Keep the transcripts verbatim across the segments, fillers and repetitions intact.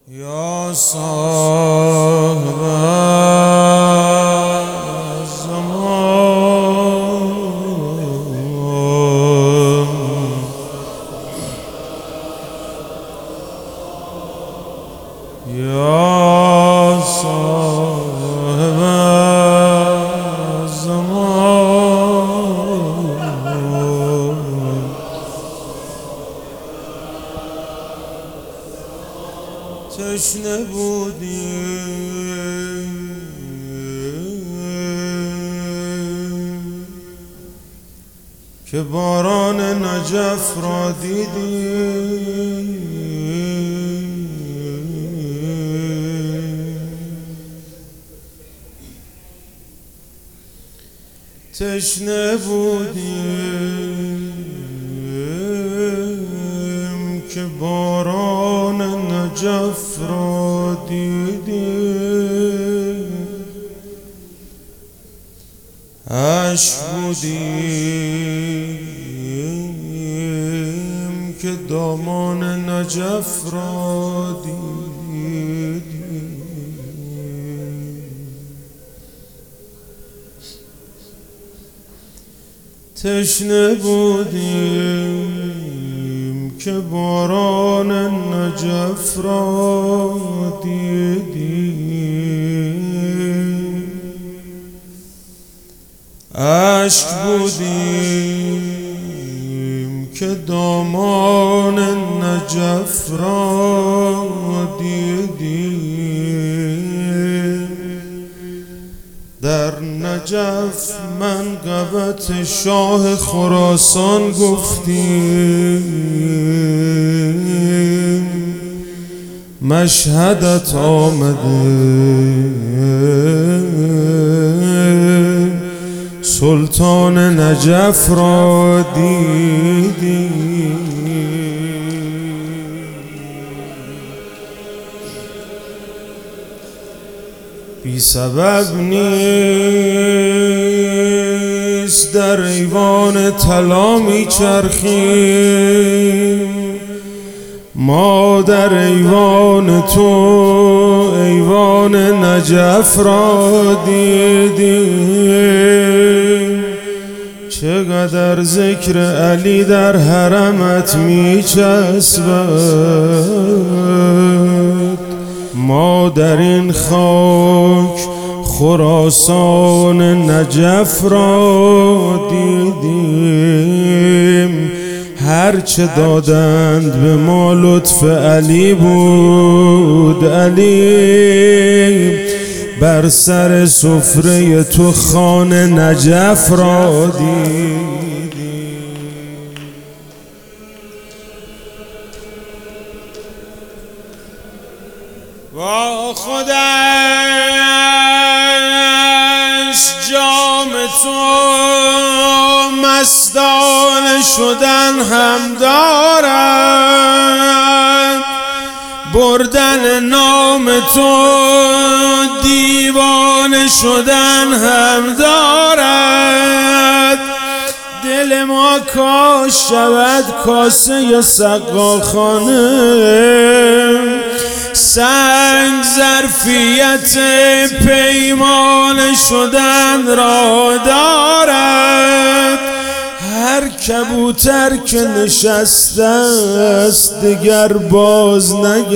یا صاحب الزمان یا صاحب الزمان تشنه بودیم که باران نجف را دیدیم، تشنه بودیم که باران نجف را دیدیم، اشک بودیم که دامان نجف را دیدیم، تشنه بودیم که باران نجف را دیدیم، اشک بودیم که دامان نجف را دیدیم. در نجف منقبت شاه خراسان گفتیم، مشهدت آمده سلطان نجف را دیدیم. بی سبب نیست در ایوان طلا میچرخیم، ما در ایوان تو ایوان نجف را دیدیم. چقدر ذکر علی در حرمت میچسبد، ما در این خاک خراسان نجف را دیدیم. هرچه دادند به ما لطف علی بود، علی بر سر سفره تو خوان نجف را دیدیم. با خودش جام تو مستانه شدن هم دارد، بردن نام تو دیوانه شدن هم دارد. دل ما کاش شود کاسه سقاخانه، سنگ ظرفیت پیمانه شدن را دارد. هر کبوتر که نشسته است دیگر باز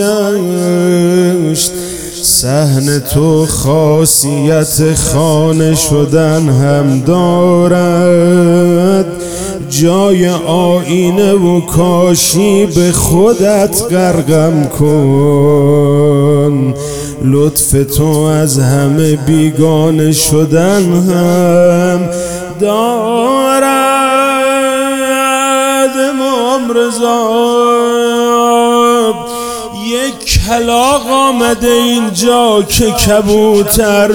نگشت، صحن تو خاصیت خانه شدن هم دارد. جای آینه و کاشی به خودت غرقم کن، لطف تو از همه بیگانه شدن هم دارد. امام رضا یک کلاغ آمده اینجا که کبوتر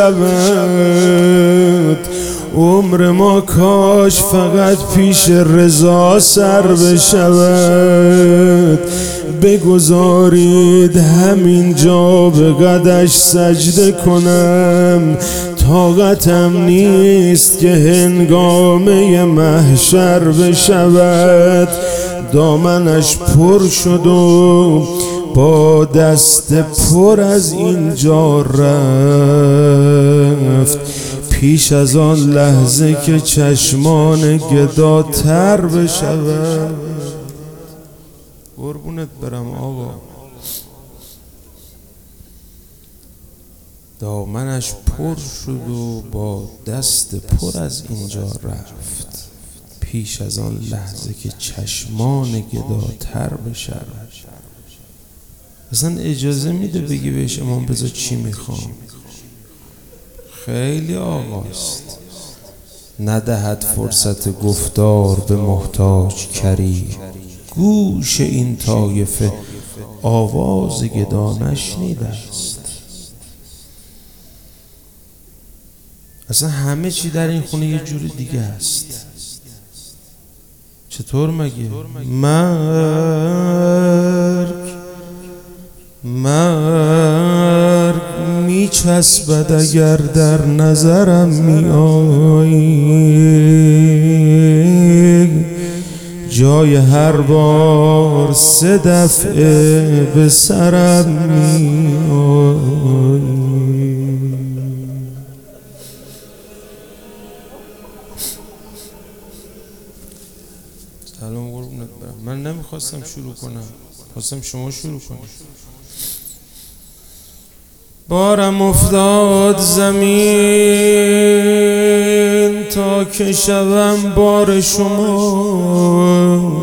بشود، عمر ما کاش فقط پیش رضا سر بشود. بگذارید همینجا به قدش سجده کنم، طاقتم نیست که هنگامه محشر بشود. دامنش پر شد و با دست پر از اینجا رفت، پیش از آن لحظه که چشمان گدا تر بشود. قربونت برم آقا. دامنش پر شد و با دست پر از اینجا رفت، پیش از آن لحظه که چشمان گدا تر بشود. اصلا اجازه میده بگی بهش امام رضا چی میخوام؟ خیلی آقاست. ندهد فرصت گفتار به محتاج کری، گوش این طایفه آواز گدا نشنیده است. اصلا همه چی در این خونه یه جور دیگه است. چطور مگه؟ مرگ مرگ میچسبد اگر در نظرم میایی، جای هر بار سه دفعه به سرم میایی. سلام قربونت برم. من نمیخواستم شروع کنم، خواستم شما شروع کنید. بارم افتاد زمین تا که شوم بار شما،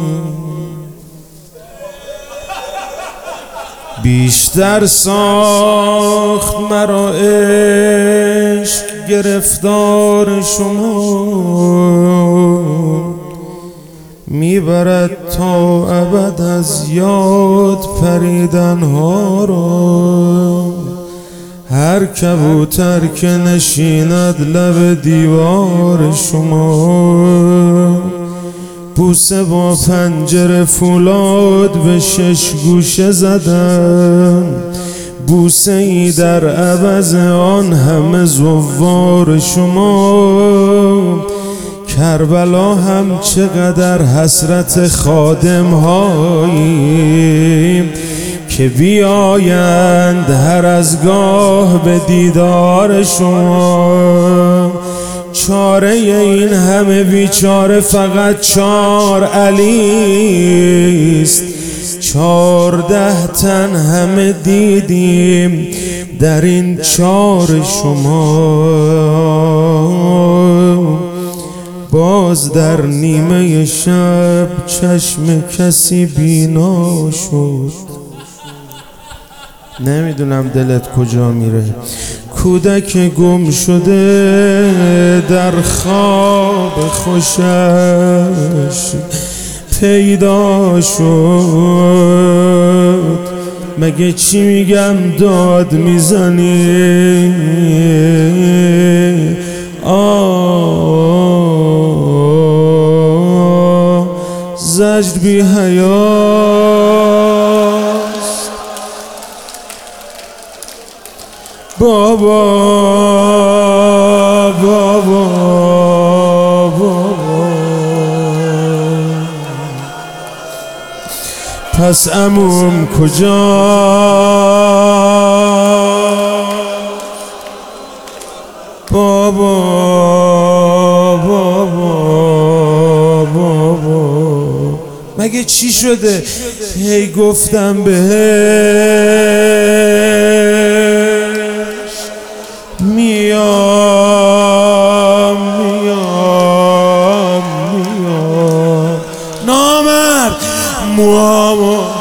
بیشتر ساخت مرا عشق گرفتار شما، میبرد تا ابد از یاد پریدنها را. هر کبوتر که نشیند لب دیوار شما، بوسه با پنجره فولاد به شش گوشه زدم، بوسه ای در عوض آن همه زوار شما. کربلا هم چقدر حسرت خادم هایی که بیایند هر از گاه به دیدار شما. چاره این همه بیچاره فقط چار علیست، چارده تن همه دیدیم در این چار شما. باز در نیمه شب چشم کسی بینا شد، نمیدونم دلت کجا میره. کودک گم شده در خواب خوشش پیدا شد. مگه چی میگم داد میزنی؟ آه زجر بی حیاست بابا بابا بابا. پس عموم کجا؟ بابا بابا بابا. مگه چی شده؟ هی گفتم بهش میام میام میام. نامرد موامو